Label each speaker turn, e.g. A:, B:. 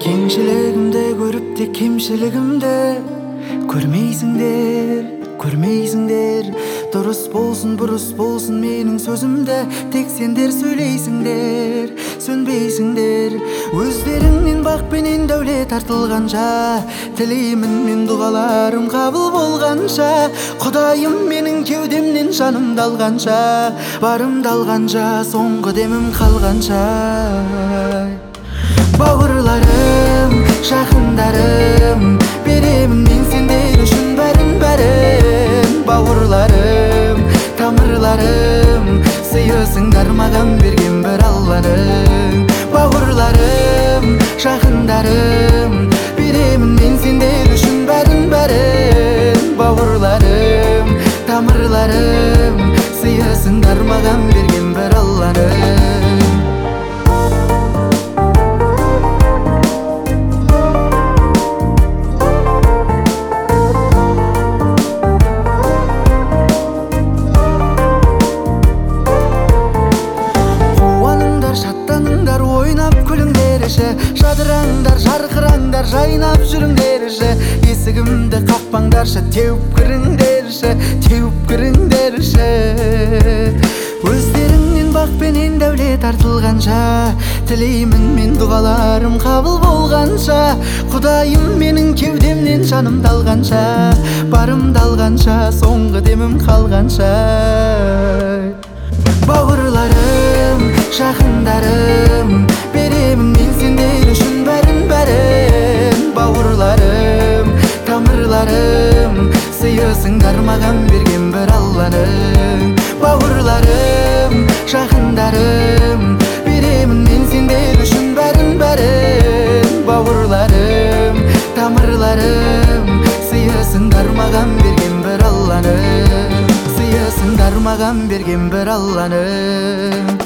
A: Кеңшілігімді көріп те кемшілігімді көрмейсіңдер. Дұрыс болсын, бұрыс болсын менің сөзімді тек сендер сөйлейсіңдер, сөнбейсіңдер. Өздеріңнен бақ пенен дәулет артылғанша, тілеймін мен дұғаларым қабыл болғанша. Құдайым менің кеудемнен жанымды алғанша, барымды алғанша, соңғы демім қалғанша. Бауырларым, жақындарым, беремін мен сендер үшін бәрін. Бауырларым, тамырларым, сыйысыңдар маған берген бір Алланың. Бауырларым, жақындарым, беремін мен сендер үшін бәрін. Бауырларым, тамырларым, сыйысыңдар маған берген бір Алланың. Жадыраңдар, жарқыраңдар, жайнап жүріңдерші. Есігімді қақпаңдаршы, теуіп кіріңдерші. Өздеріңнен бақ пенен дәулет артылғанша, тілеймін мен дұғаларым қабыл болғанша. Құдайым менің кеудемнен жанымды алғанша, барымды алғанша, соңғы демім қалғанша. Бауырларым, жақындарым, беремін мен сендер үшін бәрін. Бауырларым, тамырларым, сыйысыңдар маған берген бір Алланың. Бауырларым, жақындарым, беремін мен сендер үшін бәрін. Бауырларым, тамырларым, сыйысыңдар маған берген бір Алланың. Сыйысыңдар маған берген бір Алланың.